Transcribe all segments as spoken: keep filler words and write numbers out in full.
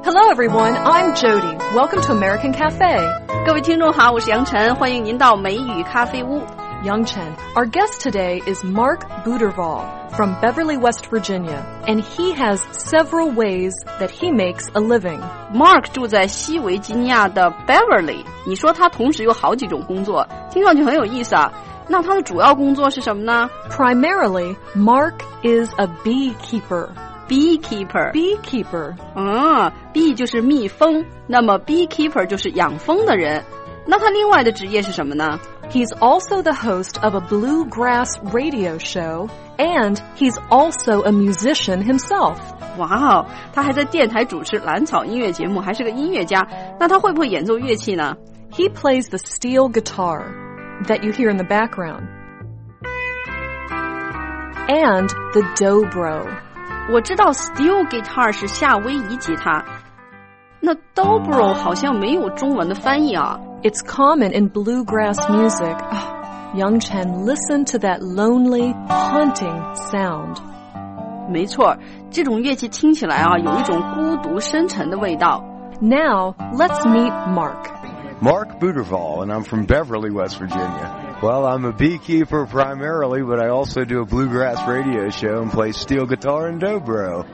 Hello everyone, I'm Jody. Welcome to American Cafe. 各位听众好，我是杨晨，欢迎您到美语咖啡屋。 Young Chen, our guest today is Mark Buterval from Beverly, West Virginia, and he has several ways that he makes a living. Mark 住在西维吉尼亚的 Beverly， 你说他同时有好几种工作，听上去很有意思啊。那他的主要工作是什么呢？ Primarily, Mark is a beekeeper.Beekeeper. Beekeeper. 嗯 bee 就是蜜蜂，那么 beekeeper 就是养蜂的人。那他另外的职业是什么呢？ He's also the host of a bluegrass radio show, and he's also a musician himself. 哇哦，他还在电台主持蓝草音乐节目，还是个音乐家。那他会不会演奏乐器呢？ He plays the steel guitar that you hear in the background. And the dobro. 我知道 steel guitar 是夏威夷吉他，那 dobro 好像没有中文的翻译啊。 It's common in bluegrass music. Young Chen, listen to that lonely, haunting sound. 没错，这种乐器听起来啊，有一种孤独深沉的味道。 Now, let's meet Mark. Mark Buterval, and I'm from Beverly, West Virginia.Well, I'm a beekeeper primarily, but I also do a bluegrass radio show and play steel guitar and dobro.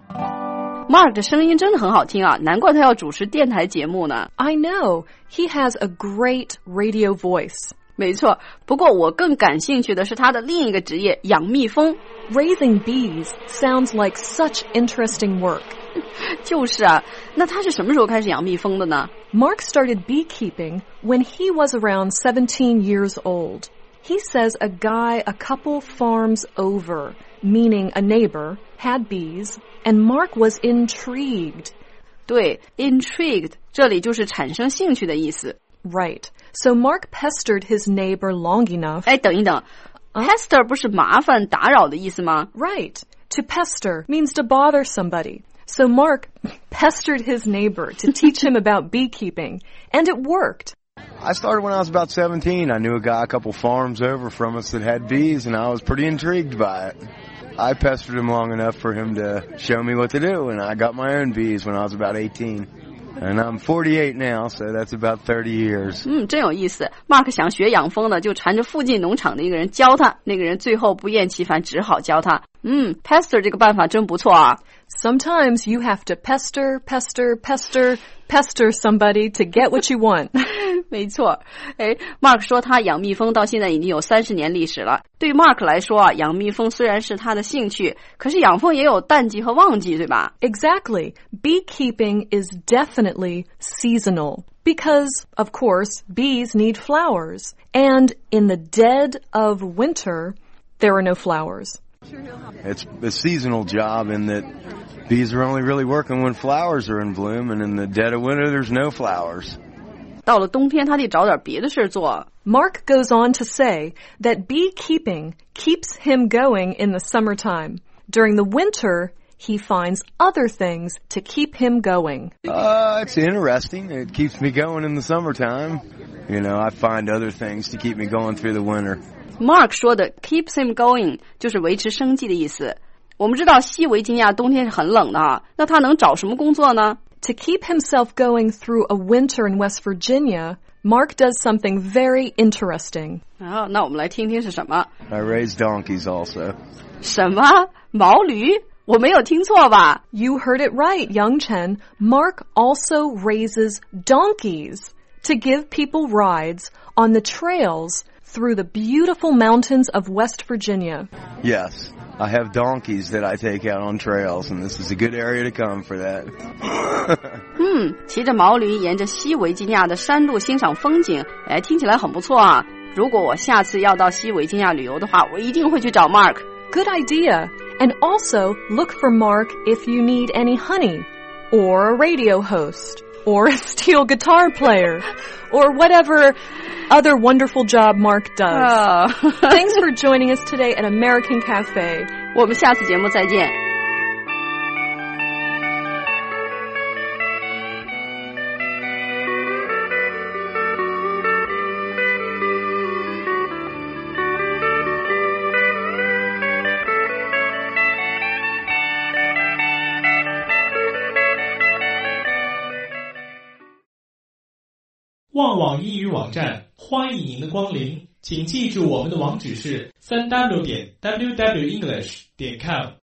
Mark 的声音真的很好听啊，难怪他要主持电台节目呢。 I know. He has a great radio voice. 没错，不过我更感兴趣的是他的另一个职业——养蜜蜂。 Raising bees sounds like such interesting work. 就是啊，那他是什么时候开始养蜜蜂的呢？ Mark started beekeeping when he was around seventeen years old. He says a guy a couple farms over, meaning a neighbor, had bees, and Mark was intrigued. 对 intrigued 这里就是产生兴趣的意思。 Right. So Mark pestered his neighbor long enough. 哎，等一等、uh? Pester 不是麻烦打扰的意思吗？ Right. To pester means to bother somebody.So Mark pestered his neighbor to teach him about beekeeping, and it worked. I started when I was about seventeen. I knew a guy a couple farms over from us that had bees, and I was pretty intrigued by it. I pestered him long enough for him to show me what to do, and I got my own bees when I was about eighteen. And I'm forty-eight now, so that's about thirty years. 嗯，真有意思。Mark 想学养蜂的，就缠着附近农场的一个人教他，那个人最后不厌其烦，只好教他。嗯 ，pester 这个办法真不错啊。 Sometimes you have to pester, pester, pester, pester somebody to get what you want. 没错。哎 ，Mark 说他养蜜蜂到现在已经有三十年历史了。对于 Mark 来说啊，养蜜蜂虽然是他的兴趣，可是养蜂也有淡季和旺季，对吧？ Exactly. Beekeeping is definitely seasonal. Because, of course, bees need flowers. And in the dead of winter, there are no flowers. It's a seasonal job in that bees are only really working when flowers are in bloom, and in the dead of winter, there's no flowers. 到了冬天，他得找点别的事做。 Mark goes on to say that beekeeping keeps him going in the summertime. During the winter, he finds other things to keep him going. Uh, it's interesting. It keeps me going in the summertime. You know, I find other things to keep me going through the winter. Mark 说的 keeps him going 就是维持生计的意思。我们知道西维吉尼亚冬天是很冷的啊，那他能找什么工作呢？ To keep himself going through a winter in West Virginia, Mark does something very interesting. 啊，那我们来听听是什么。 I raise donkeys also. 什么？毛驴？我没有听错吧？ You heard it right, Young Chen. Mark also raises donkeys to give people rides on the trails through the beautiful mountains of West Virginia. Yes, I have donkeys that I take out on trails, and this is a good area to come for that. 嗯，骑着毛驴沿着西维吉尼亚的山路欣赏风景，哎，听起来很不错啊。如果我下次要到西维吉尼亚旅游的话，我一定会去找 Mark。 Good idea. And also look for Mark if you need any honey, or a radio host, or a steel guitar player, or whatever other wonderful job Mark does. Oh. Thanks for joining us today at American Cafe. 我们下次节目再见。 旺旺英语网站，欢迎您的光临，请记住我们的网址是 三 w 点 w w english 点 com。